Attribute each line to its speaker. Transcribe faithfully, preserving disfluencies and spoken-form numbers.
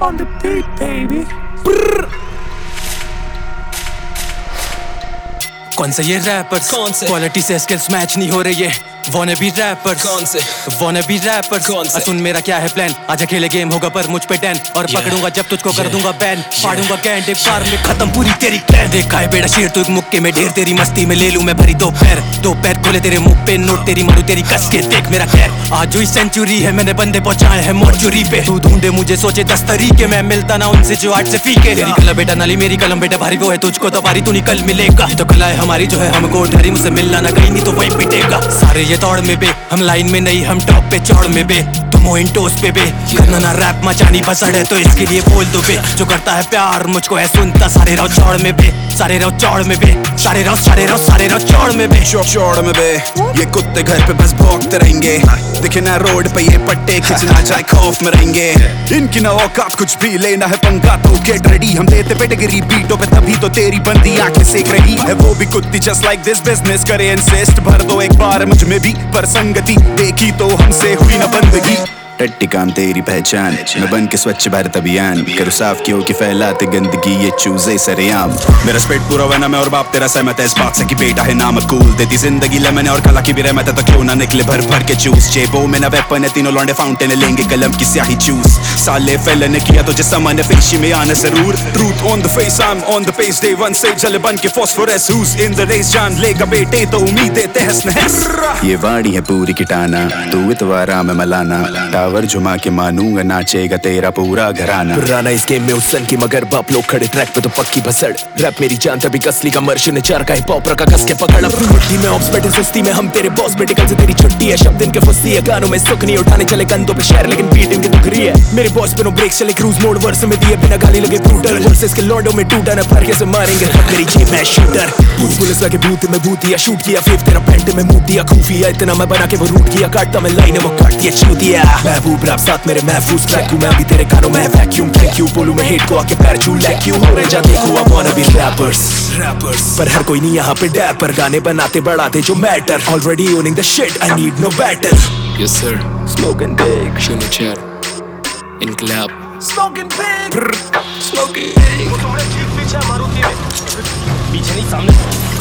Speaker 1: on the beat, baby.
Speaker 2: कौन से ये रैपर्स,
Speaker 3: कौन से
Speaker 2: क्वालिटी से स्किल्स मैच नहीं हो रहे ये वॉने भी रैपर्स,
Speaker 3: कौन से
Speaker 2: वॉने भी रैपर्स,
Speaker 3: कौन से
Speaker 2: सुन मेरा क्या है प्लान, आज अकेले गेम होगा पर मुझ पे टेन और
Speaker 3: yeah.
Speaker 2: पकड़ूंगा जब तुझको कर
Speaker 3: yeah.
Speaker 2: दूंगा बैन yeah. फाड़ूंगा कैंट एक बार में खत्म पूरी तेरी क्लैन। देखा है बेड़ा शेर तू एक मुक्के में ढेर, तेरी मस्ती में ले लूं मैं भरी दो पैर, दो पैर खोले तेरे मुंह पे नोट तेरी मारू तेरी कस के देख मेरा खैर। आज हुई सेंचुरी है मैंने बंदे पहुंचाए हैं मोर्चुरी पे, तू ढूंढे मुझे सोचे दस तरीके, मैं मिलता ना उनसे जो आठ से फीके। तेरी कला बेटा नाली मेरी कलम बेटा भारी वो है तुझको तो भारी तू निकल मिलेगा, तो कला है हमारी जो है हमको ढरी मुझसे मिलना ना कहीं नहीं तो वही पिटेगा। सारे ये दौड़ में बे हम लाइन में नहीं हम टॉप पे चौड़ में बे, तुम हो इन टोस पे बे करना ना रैप मचानी बसड़ है तो इसके लिए बोल दो बे, जो करता है प्यार मुझको है सुनता सारे रहो चौड़ में बे, सारे रहो चौड़ में बे, सारे रहो सारे रहो सारे रहो चौड़ में बे,
Speaker 4: चौड़ में बे। ये कुत्ते घर पे बस भौंकते रहेंगे, दिखे ना रोड पे ये पट्टे खिंचना चाहे खौफ में रहेंगे, इनकी ना औकात कुछ भी लेना है पंगा तो गेट रेडी, हम देते पेडिग्री बीटों पे तभी तो तेरी बंदी आंखें सेक रही है वो भी कुत्ती जस्ट लाइक दिस बिजनेस करे इंसिस्ट भर दो एक बार मुझ में भी पर संगति देखी तो हमसे हुई ना बंदगी। टट्टी काम तेरी पहचान मैं बन के स्वच्छ भारत अभियान करो साफ क्यों कि फैलाते गंदगी ये चूजे सरेआम, मेरा स्पेट पूरा वना में और बाप तेरा सहमत है इस बात से कि बेटा है नाम कूल, देती जिंदगी लेमन और कला की भी रहमत है तो क्यों ना निकले भर भर के चूस, जेबों में ना वेपन है तीनों लौंडे फाउंटेन लेंगे कलम की स्याही चूस, साले फैले ने किया तो जिस सामान्य फेशी में आना जरूर, truth on the face I am on the page day one से जले बन के phosphorus who's in the race जान लेगा बेटे तो उम्मीदें तहस नहस, ये वाड़ी है पूरी किटाना तू इतवारा में मलाना टावर झुमा के मानूंगा नाचेगा तेरा पूरा घराना।
Speaker 3: पुराना इस गेम में उसन की मगर बाप लोग खड़े ट्रैक पे तो पक्की भसड़, रैप मेरी जान तभी कसली का मर्श ने चार का हिप हॉप रखा कस के पकड़, अपनी मुट्ठी में ऑप्स बैठे सुस्ती में हम तेरे बॉस बेटे कल से तेरी छुट्टी है, शब्द इनके फुस्ती है गानों में सुख नहीं उठाने चले कंधों पे शहर लेकिन बीट इनकी दुख रही है, मेरे बॉस पे नो ब्रेक चले क्रूज मोड वर्स में दिए बिना गाली लगे ब्रूटल वर्सेस के लॉन्डो में टूटा न फर कैसे मारेंगे मेरी जेब में शूटर, पुलिस लगे भूत में भूतिया शूट किया फिर तेरा पेंट में मूत दिया खूफिया इतना मैं बना के वो रूट किया काटता मैं लाइन वो काट दिया छू दिया, महबूब रैप साथ मेरे महफूज ट्रैक हूँ मैं अभी तेरे कानों में वैक्यूम थैंक यू बोलूं मैं हेट को आके पैर छू लैक यू हो रहे जा देखो I wanna be rappers rappers पर हर कोई नहीं यहाँ पे डैपर गाने बनाते बढ़ाते जो matter already owning the shit I need no better
Speaker 5: yes sir
Speaker 3: smoking big
Speaker 5: शून्य चार इनकलाब
Speaker 1: Smoking big.
Speaker 3: स्मोकिंग
Speaker 1: वो तुम्हारे ठीक पीछे मारुति में, पीछे नहीं सामने।